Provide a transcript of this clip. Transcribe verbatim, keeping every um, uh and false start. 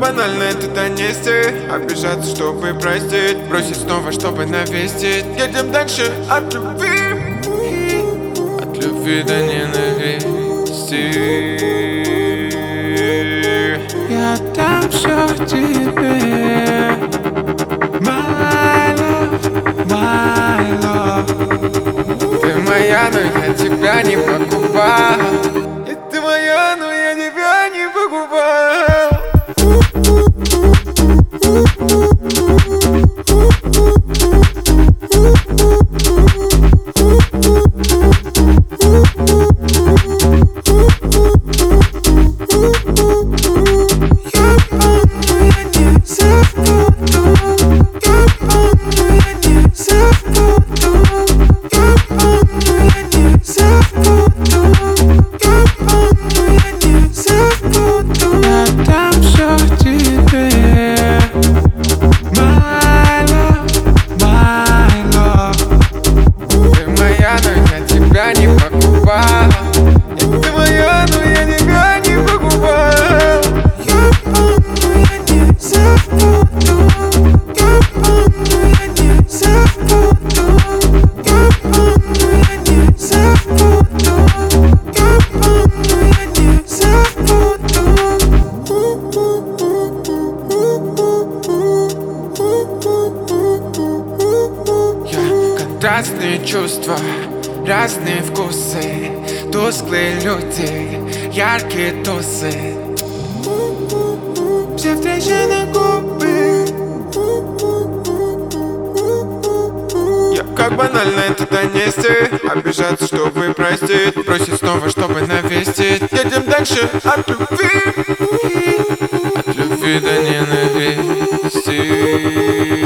банально это донести, обижаться, чтобы простить, бросить снова, чтобы навестить. Едем дальше от любви, от любви до ненависти. Я дам все тебе, my love, my love. Ты моя, но я тебя не покупал. И ты моя, но я тебя не покупал. Разные чувства, разные вкусы, тусклые люди, яркие тусы. Все встречи на губы. Я как банально это донести, обижаться, чтобы простить, бросить снова, чтобы навестить. Едем дальше от любви, от любви до ненависти.